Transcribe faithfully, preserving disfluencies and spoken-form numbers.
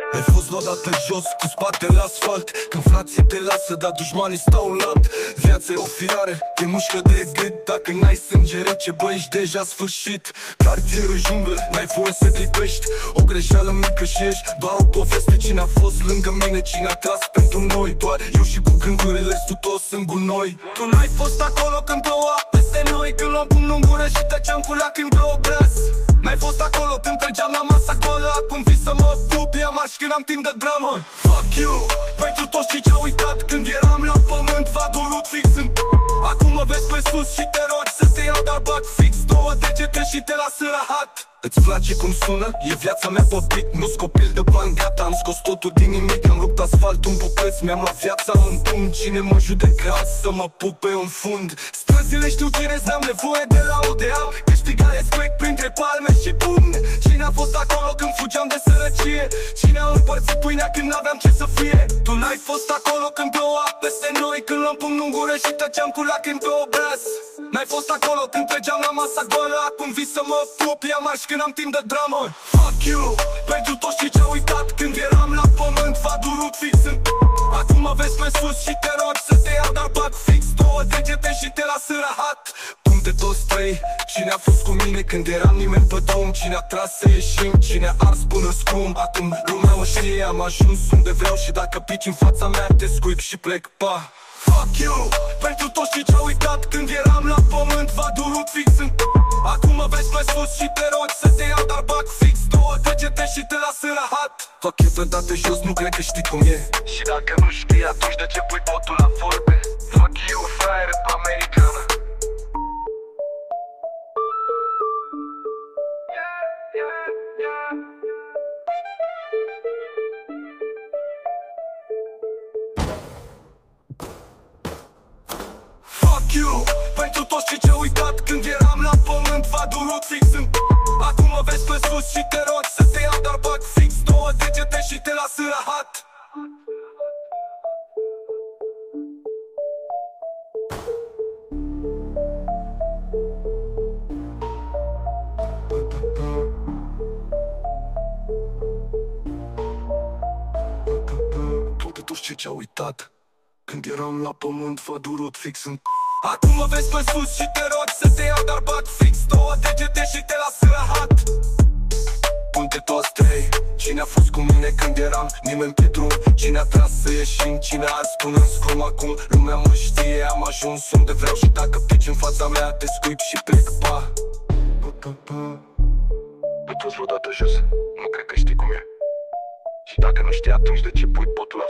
Ai fost odată jos, cu spatele la asfalt, când frații te lasă, dar dușmanii stau în lat. Viața e o fiare, te mușcă de gât. Dacă n-ai sânge rece, bă, ești deja sfârșit. Cartierul junglă, n-ai voie să te iubești. O greșeală mică și ești doar o poveste. Cine a fost lângă mine, cine a tras pentru noi. Doar eu și cu gândurile, restul toți sunt gunoi. Tu n-ai fost acolo când ploua peste noi, când luam pumnul în gură și tăceam cu lacrimi pe obraz. N-ai fost acolo când trăgeam la masă acolo, acum vii să mă pup, ia marș când am timp de dramă. Fuck you, pentru toți cei ce-au uitat când eram la pământ, v-a durut fix în... Acum mă vezi pe sus și te rogi să te iau, dar bag fix două degete și te las în rahat. Îți place cum sună? E viața mea pe beat, nu-s copil de bani, gata, am scos totul din nimic. Am rupt asfaltul în bucăți, mi-am luat viața în pumn. Cine mă judecă azi să mă pupe în fund? Străzile știu cine n-am nevoie de laude, am câștigat respect printre palme și pumne. Cine a fost acolo când fugeam de sărăcie? Cine a împărțit pâinea când n-aveam ce să fie? Tu n-ai fost acolo când ploua peste noi, când luam pumnul în gură și tăceam cu lacrimi pe obraz. N-ai fost acolo când trăgeam la masa goală, acum vii să mă pup, ia marș când am timp de dramă. Fuck you, pentru toți cei ce-au uitat când eram la pământ, v-a durut fix în... Acum mă vezi pe sus și te rogi să te iau, dar bag fix două degete și te las în rahat. Unde toți trei? Cine a fost cu mine când eram nimeni pe drum? Cine a tras să ieșim? Cine a ars până scrum? Acum lumea o știe, am ajuns unde vreau și dacă pici în fața mea te scuip și plec, pa. Fuck you, pentru toți cei ce-au uitat când eram la pământ, v-a durut fix în... Acum mă vezi pe sus și te rogi să te iau, dar bag fix două degete și te las în rahat. Fac eu pe date jos, nu cred că știi cum e. Și dacă nu știi, atunci de ce pui botul la vorbe? Fuck you, fraiere americană. Yeah, yeah, yeah. Fuck you, pentru toți cei ce-au uitat când eram la pământ, v-a durut fix în... Acum mă vezi pe sus și te rogi să te iau, dar bag fix două degete și te las în rahat. Toate toți cei ce-au uitat când eram la pământ, v-a durut fix în... Acum mă vezi pe sus și te rogi să te iau, dar bag fix două degete și te las în rahat. Unde toți trei? Cine a fost cu mine când eram nimeni pe drum? Cine a tras să ieșim? Cine a ars până în scrum? Acum lumea mă știe, am ajuns unde vreau și dacă pici în fața mea te scuip și plec, pa. Ai fost vreodată jos? Nu cred că știi cum e. Și dacă nu știi, atunci de ce pui botul la